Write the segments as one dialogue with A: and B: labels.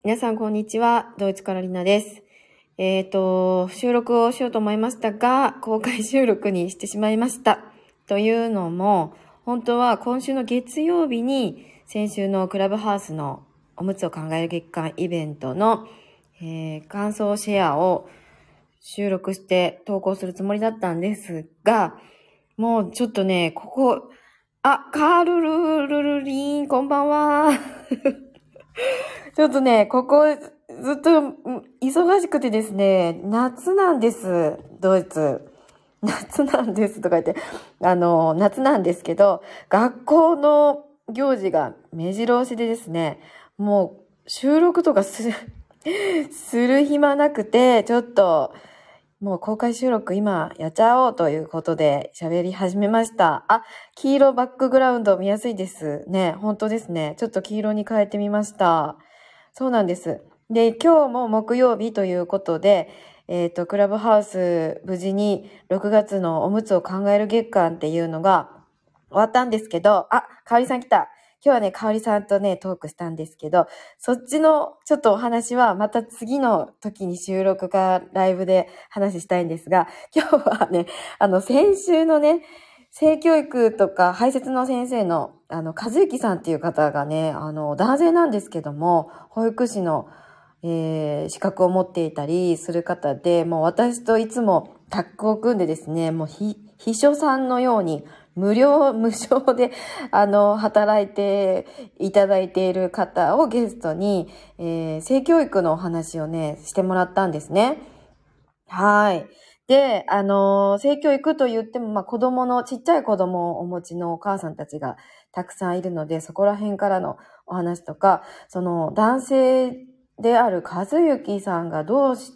A: 皆さん、こんにちは。ドイツからリナです。収録をしようと思いましたが、公開収録にしてしまいました。というのも、本当は今週の月曜日に、先週のクラブハウスのおむつを考える月間イベントの、感想シェアを収録して投稿するつもりだったんですが、もうちょっとね、カールルルルリーン、こんばんは。ちょっとね、ここずっと忙しくてですね、夏なんです、ドイツ。夏なんですとか言って、夏なんですけど、学校の行事が目白押しでですね、もう収録とかする暇なくて、ちょっと、もう公開収録今やっちゃおうということで喋り始めました。黄色バックグラウンド見やすいですね。本当ですね。ちょっと黄色に変えてみました。そうなんです。で、今日も木曜日ということで、クラブハウス無事に6月のおむつを考える月間っていうのが終わったんですけど、かおりさん来た。今日はね、かおりさんとね、トークしたんですけど、そっちのちょっとお話はまた次の時に収録かライブで話したいんですが、今日はね、先週のね、性教育とか排泄の先生の、和幸さんっていう方がね、男性なんですけども、保育士の、資格を持っていたりする方で、もう私といつもタッグを組んでですね、もう秘書さんのように、無償で、働いていただいている方をゲストに、性教育のお話をね、してもらったんですね。はい。で、性教育と言っても、ちっちゃい子供をお持ちのお母さんたちがたくさんいるので、そこら辺からのお話とか、その男性である和幸さんがどうして、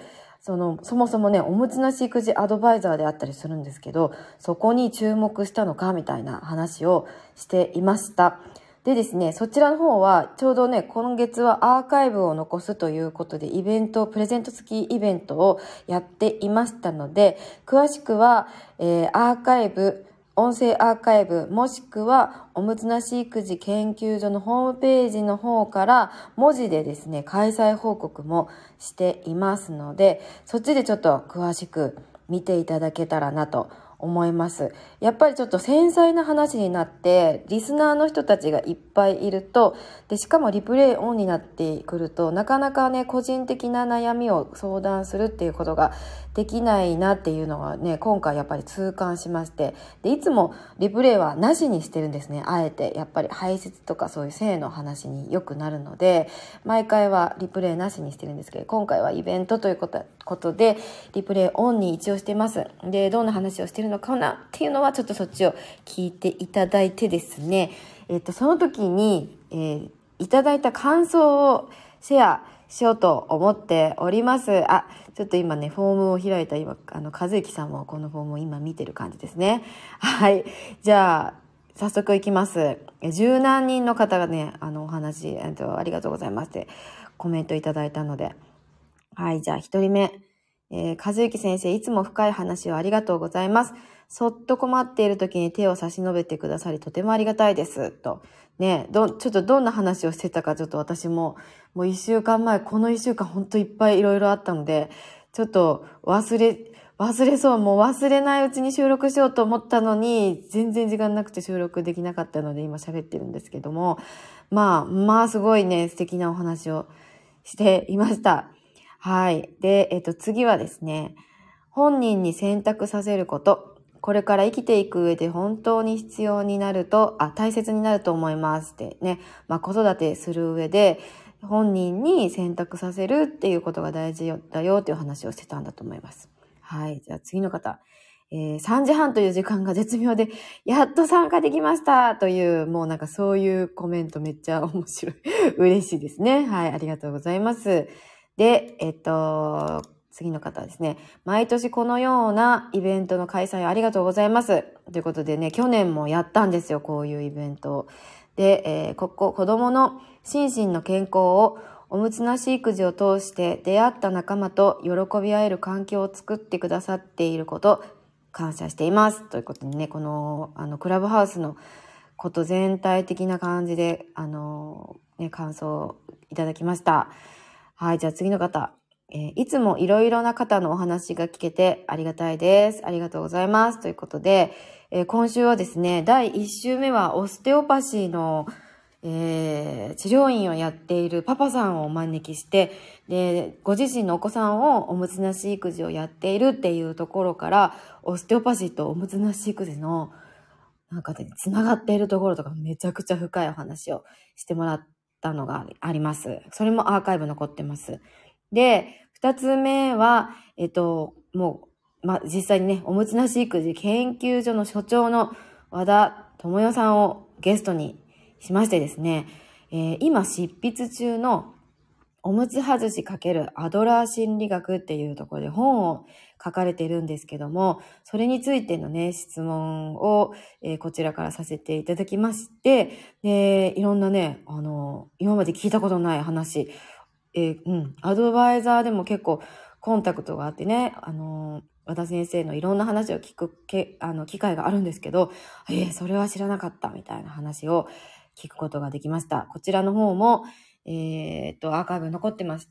A: そもそもね、おむつなし育児アドバイザーであったりするんですけど、そこに注目したのかみたいな話をしていました。でですね、そちらの方は、ちょうどね、今月はアーカイブを残すということで、プレゼント付きイベントをやっていましたので、詳しくは、音声アーカイブ、もしくは、おむつなし育児研究所のホームページの方から、文字でですね、開催報告もしていますので、そっちでちょっと詳しく見ていただけたらなと思います。やっぱりちょっと繊細な話になって、リスナーの人たちがいっぱいいると、で、しかもリプレイオンになってくると、なかなかね、個人的な悩みを相談するっていうことができないなっていうのはね、今回やっぱり痛感しまして、で、いつもリプレイはなしにしてるんですね。あえて、やっぱり排泄とかそういう性の話によくなるので、毎回はリプレイなしにしてるんですけど、今回はイベントということで、リプレイオンに一応してます。で、どんな話をしてるのかなっていうのはちょっとそっちを聞いていただいてですね、その時に、いただいた感想をシェアしようと思っております。ちょっと今ね、フォームを開いた和幸さんもこのフォームを今見てる感じですね。はい。じゃあ、早速いきます。十何人の方がね、お話、ありがとうございますってコメントいただいたので。はい、じゃあ一人目。和幸先生、いつも深い話をありがとうございます。そっと困っている時に手を差し伸べてくださり、とてもありがたいです。と。ね、ちょっとどんな話をしてたか、ちょっと私も、もう一週間前、この一週間ほんといっぱいいろいろあったので、ちょっと忘れそう、もう忘れないうちに収録しようと思ったのに、全然時間なくて収録できなかったので、今喋ってるんですけども、すごいね、素敵なお話をしていました。はい。で、次はですね、本人に選択させること。これから生きていく上で本当に必要になると、大切になると思いますってね。子育てする上で、本人に選択させるっていうことが大事だよっていう話をしてたんだと思います。はい。じゃあ次の方。3時半という時間が絶妙で、やっと参加できましたという、もうなんかそういうコメントめっちゃ面白い。嬉しいですね。はい。ありがとうございます。で、次の方ですね。毎年このようなイベントの開催ありがとうございます。ということでね、去年もやったんですよ、こういうイベント。で、子供の心身の健康をおむつなし育児を通して出会った仲間と喜び合える環境を作ってくださっていること、感謝しています。ということでね、この、クラブハウスのこと全体的な感じで、感想をいただきました。はい、じゃあ次の方。いつもいろいろな方のお話が聞けてありがたいです。ありがとうございます。ということで、今週はですね、第1週目はオステオパシーの、治療院をやっているパパさんをお招きして、で、ご自身のお子さんをおむつなし育児をやっているっていうところから、オステオパシーとおむつなし育児のなんかでつながっているところとかめちゃくちゃ深いお話をしてもらったのがあります。それもアーカイブ残ってます。で、二つ目は、実際にね、おむつなし育児研究所の所長の和田智代さんをゲストにしましてですね、今執筆中のおむつ外し×アドラー心理学っていうところで本を書かれているんですけども、それについてのね、質問を、こちらからさせていただきまして、で、いろんなね、今まで聞いたことない話、アドバイザーでも結構コンタクトがあってね、和田先生のいろんな話を聞く機会があるんですけど、それは知らなかったみたいな話を聞くことができました。こちらの方も、アーカイブ残ってまして、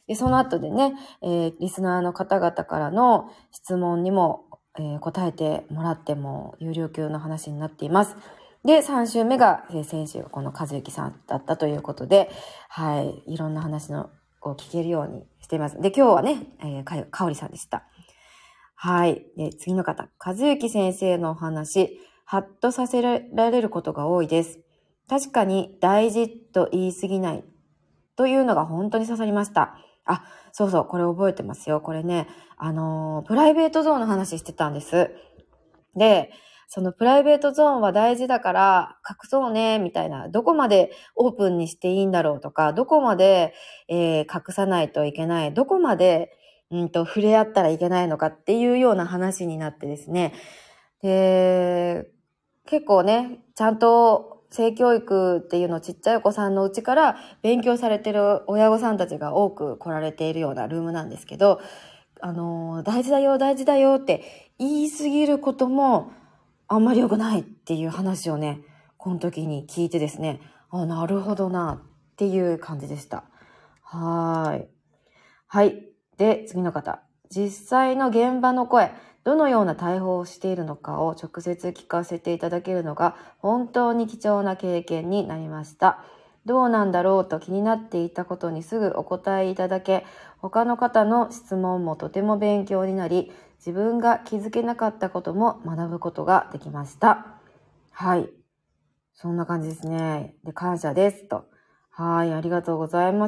A: で、その後でね、リスナーの方々からの質問にも、答えてもらっても有料級の話になっています。で、3週目が、先週この和幸さんだったということで、はい、いろんな話を聞けるようにしています。で、今日はね、かおりさんでした。はい。で、次の方、和幸先生のお話、ハッとさせられることが多いです。確かに大事と言い過ぎないというのが本当に刺さりました。あ、そうそう、これ覚えてますよ。これね、プライベートゾーンの話してたんです。で、そのプライベートゾーンは大事だから隠そうね、みたいな、どこまでオープンにしていいんだろうとか、どこまで、隠さないといけない、どこまで、触れ合ったらいけないのかっていうような話になってですね。で、結構ね、ちゃんと性教育っていうのをちっちゃいお子さんのうちから勉強されてる親御さんたちが多く来られているようなルームなんですけど、大事だよ、大事だよって言い過ぎることもあんまり良くないっていう話をね、この時に聞いてですね、なるほどなっていう感じでした。はい。はい。で、次の方。実際の現場の声、どのような対応をしているのかを直接聞かせていただけるのが本当に貴重な経験になりました。どうなんだろうと気になっていたことにすぐお答えいただけ、他の方の質問もとても勉強になり、自分が気づけなかったことも学ぶことができました。はい。そんな感じですね。で、感謝ですと。はい、ありがとうございます。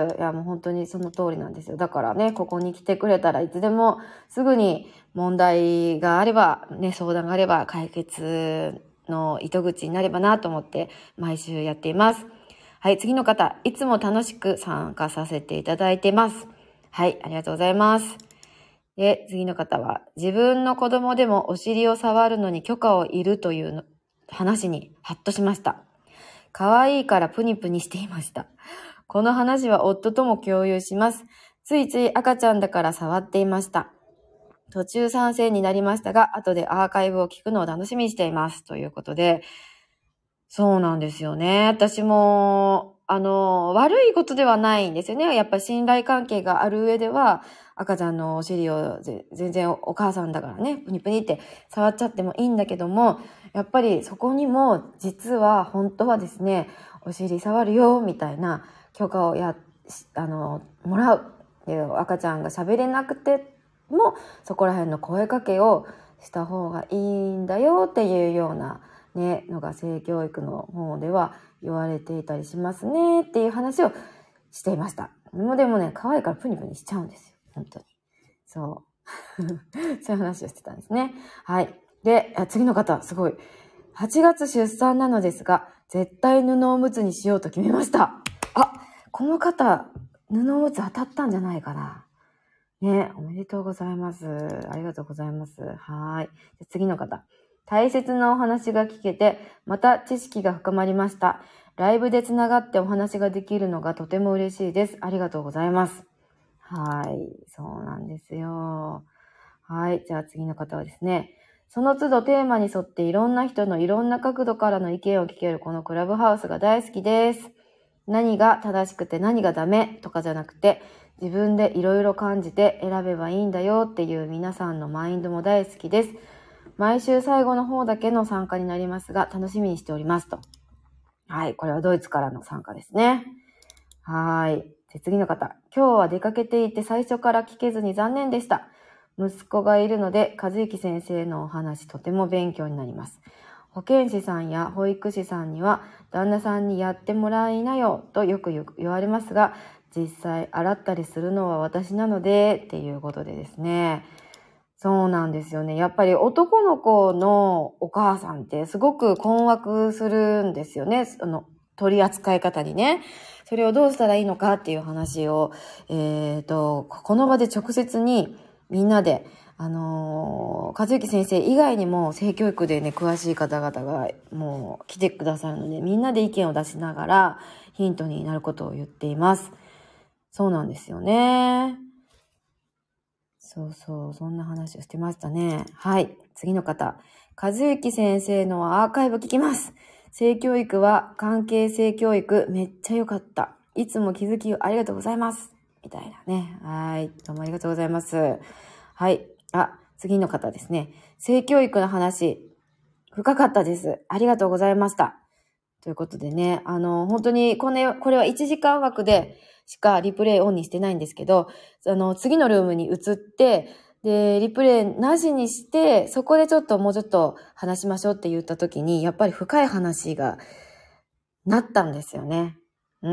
A: いや、もう本当にその通りなんですよ。だからね、ここに来てくれたらいつでもすぐに問題があれば、ね、相談があれば解決の糸口になればなと思って毎週やっています。はい、次の方、いつも楽しく参加させていただいてます。はい、ありがとうございます。で、次の方は、自分の子供でもお尻を触るのに許可をいるという話にハッとしました。可愛いからプニプニしていました。この話は夫とも共有します。ついつい赤ちゃんだから触っていました。途中参戦になりましたが、後でアーカイブを聞くのを楽しみにしています。ということで、そうなんですよね。私も、悪いことではないんですよね。やっぱり信頼関係がある上では、赤ちゃんのお尻を全然お母さんだからね、プニプニって触っちゃってもいいんだけども、やっぱりそこにも実は本当はですね、お尻触るよみたいな許可をもらう。で、赤ちゃんが喋れなくても、そこら辺の声かけをした方がいいんだよっていうようなね、のが性教育の方では言われていたりしますねっていう話をしていました。でもね、可愛いからプニプニしちゃうんですよ。本当に。そう。そういう話をしてたんですね。はい。で、次の方、すごい。8月出産なのですが、絶対布おむつにしようと決めました。あ、この方、布おむつ当たったんじゃないかな。ね、おめでとうございます。ありがとうございます。はい。次の方。大切なお話が聞けて、また知識が深まりました。ライブでつながってお話ができるのがとても嬉しいです。ありがとうございます。はい。そうなんですよ。はい。じゃあ次の方はですね。 その都度テーマに沿っていろんな人のいろんな角度からの意見を聞けるこのクラブハウスが大好きです。何が正しくて何がダメとかじゃなくて、自分でいろいろ感じて選べばいいんだよっていう皆さんのマインドも大好きです。毎週最後の方だけの参加になりますが、楽しみにしておりますと。はい、これはドイツからの参加ですね。はい。で、次の方。今日は出かけていて最初から聞けずに残念でした。息子がいるので、和之先生のお話とても勉強になります。保健師さんや保育士さんには、旦那さんにやってもらいなよとよく言われますが、実際洗ったりするのは私なので、っていうことでですね。そうなんですよね。やっぱり男の子のお母さんってすごく困惑するんですよね。取り扱い方にね。それをどうしたらいいのかっていう話を、この場で直接にみんなで、和之先生以外にも性教育でね、詳しい方々がもう来てくださるので、みんなで意見を出しながらヒントになることを言っています。そうなんですよね。そうそう、そんな話をしてましたね。はい。次の方。和之先生のアーカイブ聞きます。性教育は関係性教育めっちゃ良かった。いつも気づきをありがとうございます。みたいなね。はい。どうもありがとうございます。はい。次の方ですね。性教育の話、深かったです。ありがとうございました。ということでね、本当にこれは1時間枠でしかリプレイオンにしてないんですけど、次のルームに移って、で、リプレイなしにして、そこでもうちょっと話しましょうって言った時に、やっぱり深い話がなったんですよね。うん。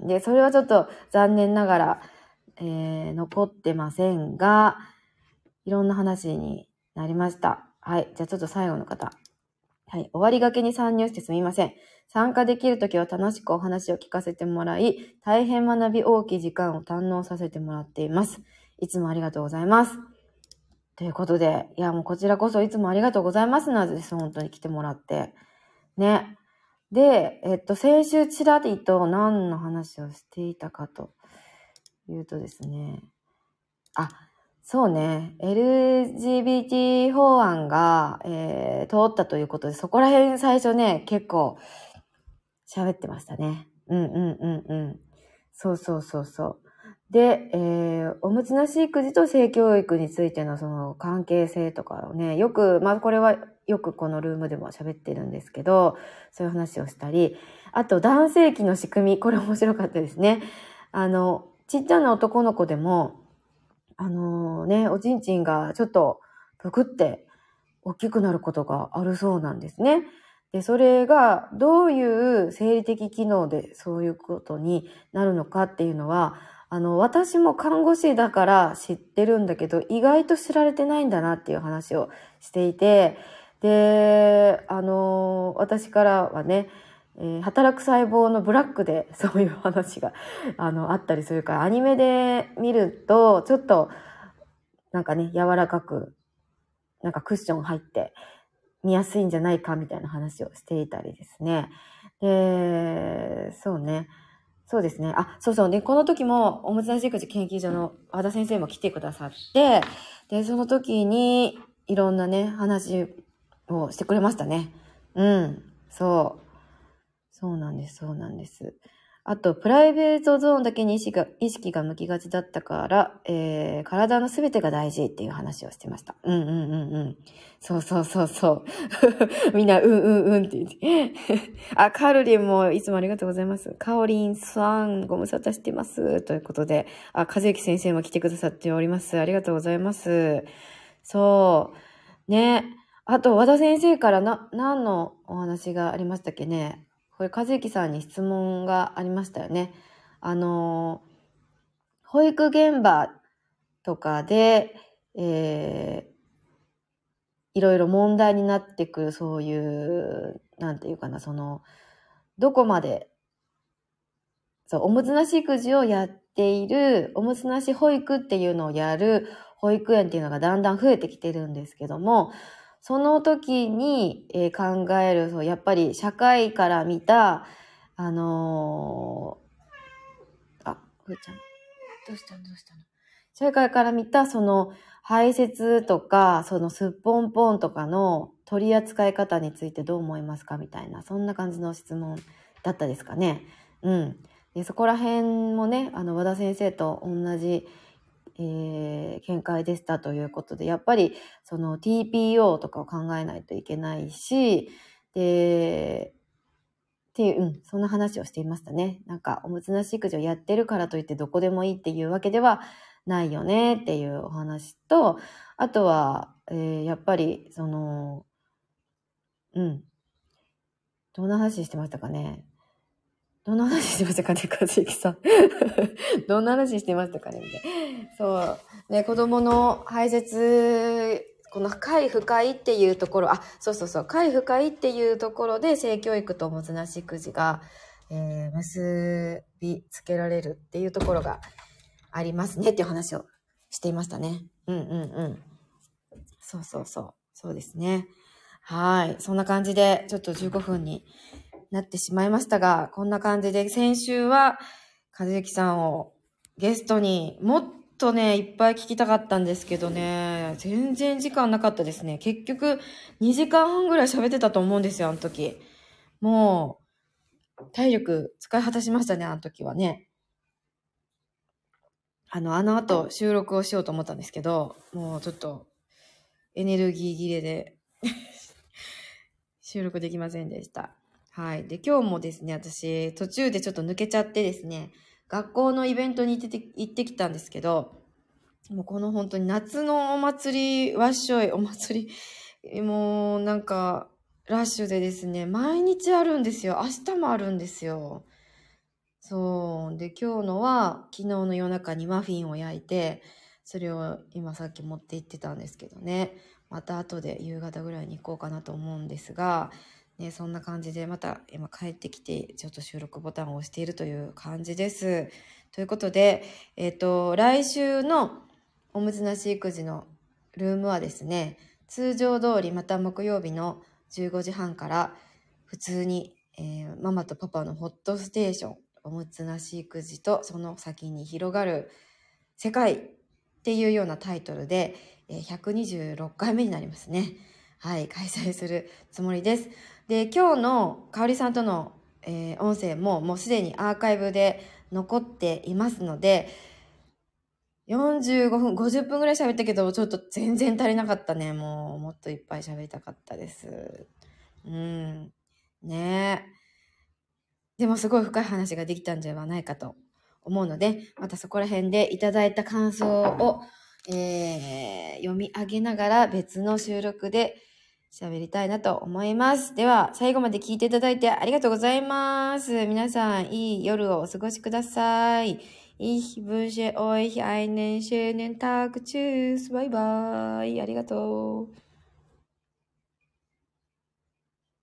A: で、それはちょっと残念ながら、残ってませんが、いろんな話になりました。はい。じゃあちょっと最後の方。はい。終わりがけに参入してすみません。参加できるときは楽しくお話を聞かせてもらい、大変学び大きい時間を堪能させてもらっています。いつもありがとうございます。ということで、いやもうこちらこそいつもありがとうございますなです。本当に来てもらって。ね。で、先週ちらりと何の話をしていたかというとですね。そうね。LGBT 法案が、通ったということで、そこら辺最初ね、結構喋ってましたね。そうそうそうそう。で、おむつなし育児と性教育についてのその関係性とかをね、よく、これはよくこのルームでも喋ってるんですけど、そういう話をしたり、あと男性器の仕組み、これ面白かったですね。ちっちゃな男の子でも、おちんちんがちょっとぷくって大きくなることがあるそうなんですね。で、それがどういう生理的機能でそういうことになるのかっていうのは、私も看護師だから知ってるんだけど、意外と知られてないんだなっていう話をしていて、で、私からはね、働く細胞のブラックでそういう話があったりするから、アニメで見るとちょっとなんかね、柔らかくなんかクッション入って見やすいんじゃないかみたいな話をしていたりですね。で、そうね。そうですね。そうそう。で、この時もおむつなし育児研究所の和田先生も来てくださって、で、その時にいろんなね、話をしてくれましたね。うん。そう。そうなんです、そうなんです。あと、プライベートゾーンだけに意識が向きがちだったから、体のすべてが大事っていう話をしてました。そうそうそうそう。みんな、って言って。カールリンもいつもありがとうございます。カオリンさん、ご無沙汰してます。ということで、和之先生も来てくださっております。ありがとうございます。そう。ね。あと、和田先生から何のお話がありましたっけね。これ、和之さんに質問がありましたよね。保育現場とかで、いろいろ問題になってくる、そういう、なんていうかな、どこまで、おむつなし育児をやっている、おむつなし保育っていうのをやる保育園っていうのがだんだん増えてきてるんですけども、その時に、考える、やっぱり社会から見た、ふーちゃん、どうしたの社会から見たその排泄とか、そのすっぽんぽんとかの取り扱い方についてどう思いますかみたいな、そんな感じの質問だったですかね。うん。でそこら辺もね、和田先生と同じ、見解でしたということで、やっぱりその TPO とかを考えないといけないし、で、っていう、そんな話をしていましたね。なんか、おむつなし育児をやってるからといってどこでもいいっていうわけではないよねっていうお話と、あとは、やっぱり、その、どんな話してましたかね。どんな話してましたかね、和之さん。どんな話してましたかね、みたいな。そう。ね、子供の排泄、この快不快っていうところ、快不快っていうところで性教育とおむつなし育児が、結びつけられるっていうところがありますねっていう話をしていましたね。そうですね。はい。そんな感じで、ちょっと15分になってしまいましたが、こんな感じで先週は和之さんをゲストにもっとね、いっぱい聞きたかったんですけどね、全然時間なかったですね。結局2時間半ぐらい喋ってたと思うんですよ、あの時。もう、体力使い果たしましたね、あの時はね。あの後収録をしようと思ったんですけど、もうちょっとエネルギー切れで収録できませんでした。はい。で、今日もですね、私、途中でちょっと抜けちゃってですね、学校のイベントに行ってきたんですけど、もうこの本当に夏のお祭り、わっしょいお祭り、もうなんか、ラッシュでですね、毎日あるんですよ。明日もあるんですよ。そう。で、今日のは、昨日の夜中にマフィンを焼いて、それを今さっき持って行ってたんですけどね。また後で夕方ぐらいに行こうかなと思うんですが、ね、そんな感じでまた今帰ってきて、ちょっと収録ボタンを押しているという感じです。ということで、来週のおむつなし育児のルームはですね、通常通りまた木曜日の15時半から普通に、ママとパパのホットステーション、おむつなし育児とその先に広がる世界っていうようなタイトルで、126回目になりますね。はい、開催するつもりです。で、今日のかおりさんとの、音声ももうすでにアーカイブで残っていますので、45分、50分ぐらい喋ったけど、ちょっと全然足りなかったね。もっといっぱい喋りたかったです。ねえ。でもすごい深い話ができたんじゃないかと思うので、またそこら辺でいただいた感想を、読み上げながら別の収録で喋りたいなと思います。では、最後まで聞いていただいてありがとうございます。皆さん、いい夜をお過ごしください。Ich wünsche euch einen schönen Tag. Tschüss. バイバイ。ありがとう。